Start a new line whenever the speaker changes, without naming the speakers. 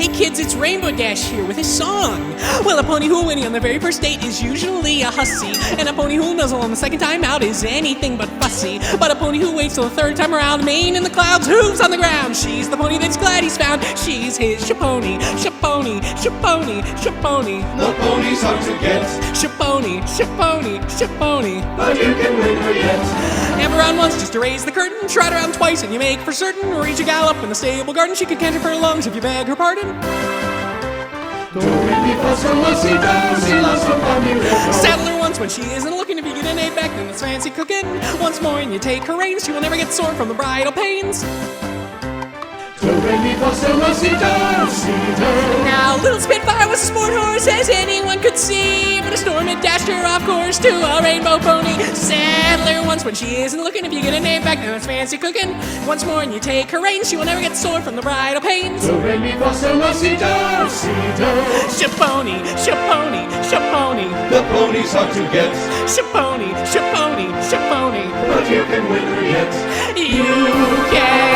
Hey kids, it's Rainbow Dash here with a song. Well, a pony who winning on the very first date is usually a hussy, and a pony who nuzzle on the second time out is anything but fussy. But a pony who waits till the third time around, mane in the clouds, hooves on the ground. She's the pony that's glad he's found. She's his Shaponi, Shaponi, Shaponi, Shaponi.
The pony's hard to get,
Shaponi, Shaponi, Shaponi.
but you can win her yet.
Amber round once just to raise the curtain. Trot around twice and you make for certain reach a gallop in the stable garden. She could canter for her lungs if you beg her pardon. Saddle her once when she isn't looking. If you get an 8 back, then it's fancy cooking. Once more and you take her reins, she will never get sore from the bridal pains. Now, little Spitfire was a sport horse, as anyone could see, but a storm had dashed her off course to a rainbow pony. Saddle her once when she isn't looking. If you get a name back, then it's fancy cooking. Once more and you take her reins, she will never get sore from the bridal pains.
Shaponi,
Shaponi, Shaponi.
The pony's hard to get,
Shaponi, Shaponi, Shaponi.
but you can win her yet.
You can